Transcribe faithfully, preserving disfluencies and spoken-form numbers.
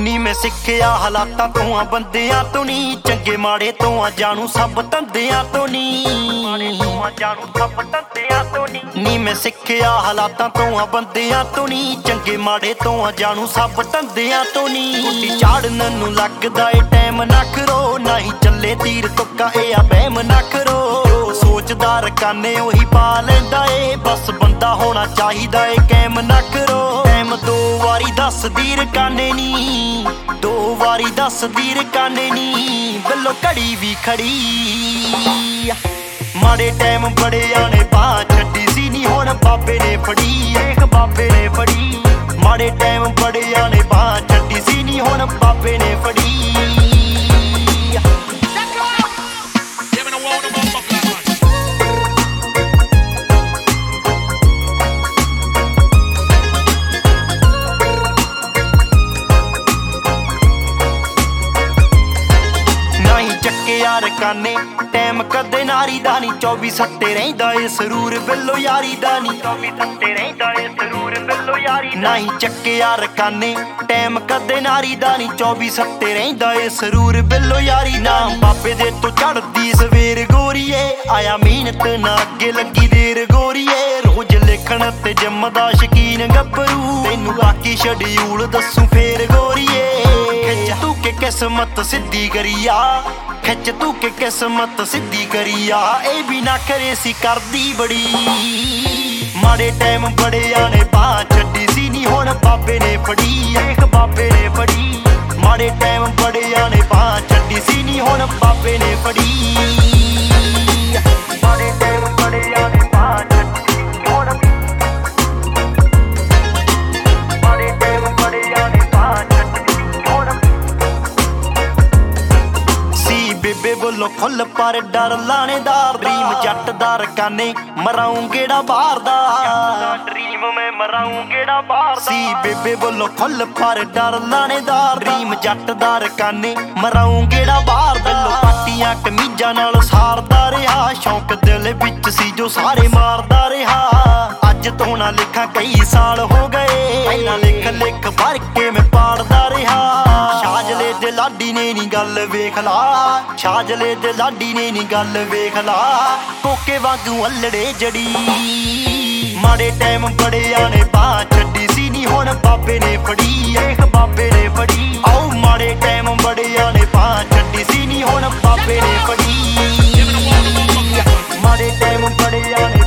ਨੀ ਮੈਂ ਸਿੱਖਿਆ ਹਾਲਾਤਾਂ ਤੋਂ ਆ ਬੰਦਿਆਂ ਤੋਂ ਨੀ, ਚੰਗੇ ਮਾੜੇ ਤੋਂ ਆ ਜਾਣੂ ਸਭ ਧੰਦਿਆਂ ਤੋਂ ਨੀ, ਮਾੜੇ ਤੋਂ ਆ ਜਾਣੂ ਸਭ ਧੰਦਿਆਂ ਤੋਂ ਨੀ। ਨੀ ਮੈਂ ਸਿੱਖਿਆ ਹਾਲਾਤਾਂ ਤੋਂ ਆ ਬੰਦਿਆਂ ਤੋਂ ਨੀ, ਚੰਗੇ ਮਾੜੇ ਤੋਂ ਆ ਜਾਣੂ ਸਭ ਧੰਦਿਆਂ ਤੋਂ ਨੀ। ਗੁੱਡੀ ਚਾੜਨ ਨੂੰ ਲੱਗਦਾ ਏ ਟਾਈਮ ਨਾ ਕਰੋ, ਨਾ ਹੀ ਚੱਲੇ ਤੀਰ ਤੁੱਕਾ ਇਹ ਆ ਬਹਿਮ ਨਾ ਕਰੋ। ਸੋਚਦਾ ਰਕਾਨੇ ਉਹੀ ਪਾ ਲੈਂਦਾ ਏ, ਬਸ ਬੰਦਾ ਹੋਣਾ ਚਾਹੀਦਾ ਏ ਕੈਮ ਨਾ ਕਰੋ। ਟਾਈਮ ਦੋ ਵਾਰੀ ਦੱਸਦੀ ਰਕਾਨੇ ਨੀ, ਦੋ ਵਾਰੀ ਦੱਸਦੀ ਰਕਾਨੇ ਨੀ, ਬੱਲੋ ਘੜੀ ਵੀ ਖੜੀ। ਮਾੜੇ ਟਾਈਮ ਬੜਿਆਂ ਨੇ ਬਾਹ ਛੱਡੀ ਸੀ ਨੀ, ਹੁਣ ਬਾਬੇ ਨੇ ਫੜੀ, ਏਖ ਬਾਬੇ ਨੇ ਫੜੀ। ਮਾੜੇ ਟਾਈਮ ਬੜਿਆਂ ਨੇ ਬਾਹ ਛੱਡੀ ਸੀ ਨੀ, ਹੁਣ ਬਾਬੇ ਨੇ ਫੜੀ। ਯਾਰ ਕਾਨੇ ਟਾਈਮ ਕਦੇ ਨਾਰੀ ਦਾ ਨੀ, ਚੌਵੀ ਸੱਤੇ ਰਹਿੰਦਾ ਏ ਸਰੂਰ ਬਿੱਲੋ ਯਾਰੀ ਦਾ ਨੀ, ਚੌਵੀ ਸੱਤੇ ਰਹਿੰਦਾ ਏ ਸਰੂਰ ਬਿੱਲੋ ਯਾਰੀ ਦਾ। ਨਹੀਂ ਚੱਕੇ ਯਾਰ ਕਾਨੇ ਟਾਈਮ ਕਦੇ ਨਾਰੀ ਦਾ ਨੀ, ਚੌਵੀ ਸੱਤੇ ਰਹਿੰਦਾ ਏ ਸਰੂਰ ਬਿੱਲੋ ਯਾਰੀ ਨਾ। ਬਾਬੇ ਦੇ ਤੋਂ ਚੜਦੀ ਸਵੇਰ ਗੋਰੀਏ, ਆਇਆ ਮਿਹਨਤ ਨਾ ਅੱਗੇ ਲੱਗੀ ਦੇਰ ਗੋਰੀਏ। ਰੋਜ਼ ਲਿਖਣ ਤੇ ਜਿੰਮ ਦਾ ਸ਼ਕੀਨ ਗੱਭਰੂ, ਤੈਨੂੰ ਆਕੀ ਸ਼ਡਿਊਲ ਦੱਸੂ ਫੇਰ ਗੋਰੀਏ। ਖਿੱਚ ਤੂੰ ਕੇ ਕਿਸਮਤ ਸਿੱਧੀ ਕਰੀਆ, ਖਿੱਚ ਤੂੰ ਕੇ ਕਿਸਮਤ ਸਿੱਧੀ ਕਰੀਆ, ਇਹ ਵੀ ਨਾ ਕਰੇ ਸੀ ਕਰਦੀ ਬੜੀ। ਮਾੜੇ ਟਾਈਮ ਬੜਿਆਂ ਨੇ ਬਾਹ ਛੱਡੀ ਸੀ ਨੀ, ਹੁਣ ਬਾਬੇ ਨੇ ਫੜੀ, ਏਖ ਬਾਬੇ ਨੇ ਫੜੀ। ਮਾੜੇ ਟਾਈਮ ਬੜਿਆਂ ਨੇ ਬਾਹ ਛੱਡੀ ਸੀ ਨੀ, ਹੁਣ ਬਾਬੇ ਨੇ ਫੜੀ। ਮਾੜੇ ਟਾਈਮ ਬੜਿਆਂ ਨੇ ਬਾਹ ਛੱਡੀ ਸੀ ਹੁਣ, ਮਾੜੇ ਟਾਈਮ ਬੜਿਆਂ ਨੇ ਬਾਹ ਛੱਡੀ ਸੀ ਹੁਣ। ਸੀ ਬੇਬੇ ਬੋਲੋ ਖੁੱਲ ਪਰ ਡਰ ਲਾਣੇਦਾਰ, ਡਰੀਮ ਜੱਟ ਦਾ ਰਕਾਨੇ ਮਰਾਉਂ ਗੇੜਾ ਬਾਹਰ ਦਾ, ਡਰੀਮ ਮੈਂ ਮਰਾਉਂ ਗੇੜਾ ਬਾਹਰ ਦਾ। ਸੀ ਬੇਬੇ ਬੋਲੋ ਖੁੱਲ ਪਰ ਡਰ ਲਾਣੇਦਾਰ, ਡਰੀਮ ਜੱਟ ਦਾ ਰਕਾਨੇ ਮਰਾਉਂ ਗੇੜਾ ਬਾਹਰ ਦਾ। ਪਾਟੀਆਂ ਕਮੀਜ਼ਾਂ ਨਾਲ ਸਾਰਦਾ ਰਿਹਾ, ਸ਼ੌਂਕ ਦਿਲ ਵਿੱਚ ਸੀ ਜੋ ਸਾਰੇ ਮਾਰਦਾ ਰਿਹਾ। ਅੱਜ ਤੋਂ ਨਾ ਲਿਖਾਂ ਕਈ ਸਾਲ ਹੋ ਗਏ, ਪਹਿਲਾਂ ਲਿਖ ਲਿਖ ਭਰ ਕੇ ਮੈਂ ਪਾੜਦਾ ਰਿਹਾ। ਸ਼ਾਜਲੇ ਦੇ ਲਾਡੀ ਨੇ ਨੀ ਗੱਲ ਵੇਖ ਲਾ, ਸ਼ਾਜਲੇ ਦੇ ਲਾਡੀ ਨੇ ਨੀ ਗੱਲ ਵੇਖ ਲਾ, ਕੋਕੇ ਵਾਂਗੂ ਅੱਲੜੇ ਜੜੀ। ਮਾੜੇ ਟਾਈਮ ਬੜਿਆਂ ਨੇ ਬਾਹ ਛੱਡੀ ਸੀ ਨੀ, ਹੁਣ ਬਾਬੇ ਨੇ ਫੜੀ, ਏਖ ਬਾਬੇ ਨੇ ਫੜੀ। ਆਓ ਮਾੜੇ ਟਾਈਮ ਬੜਿਆਂ ਨੇ ਬਾਹ ਛੱਡੀ ਸੀ ਨੀ, ਹੁਣ ਬਾਬੇ ਨੇ ਫੜੀ। ਮਾੜੇ ਟਾਈਮ ਬੜਿਆਂ ਨੇ